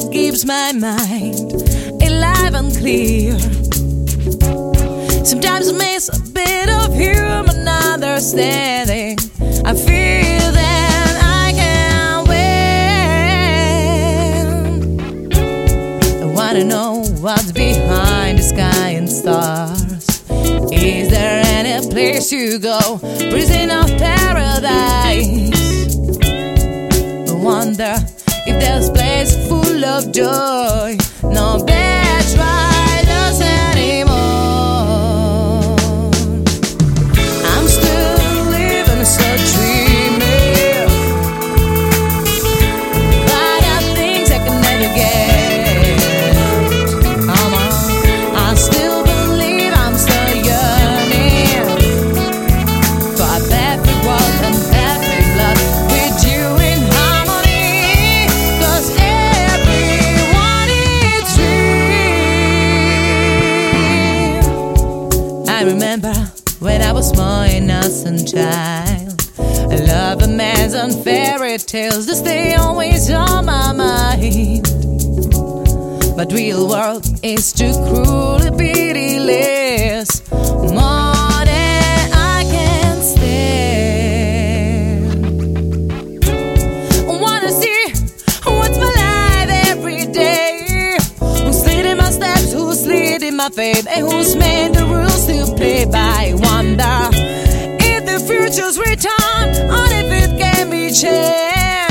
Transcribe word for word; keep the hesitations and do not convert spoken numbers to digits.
that keeps my mind alive and clear. Sometimes I miss a bit of human understanding. I feel that I can win. I wanna know what's behind the sky and stars. Is there any place to go? Prison of paradise. I wonder if there's a place full of joy. No bad trials anymore. I'm still living, still dreaming. I got things I can never get. Come on, I still believe, I'm still yearning for a happy world and happy blood with you in harmony. 'Cause everyone is real. I remember when I was small, innocent child. I love a man's and fairy tales, they stay always on my mind. But real world is too cruel, pitiless, more than I can stand. I wanna see what's my life every day. Who's leading my steps, who's leading my faith, and who's made the rules to play by. Wonder if the future's return, or if it can be changed.